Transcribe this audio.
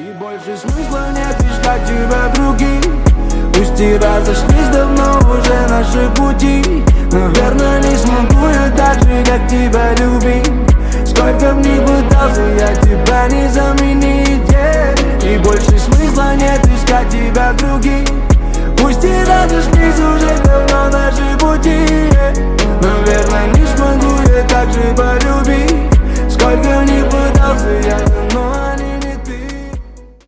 И больше смысла нет искать тебя других. Пусть и разошлись давно уже наши пути. Наверное, не смогу я так же, как тебя любить. Сколько б ни пытался, я тебя не заменить.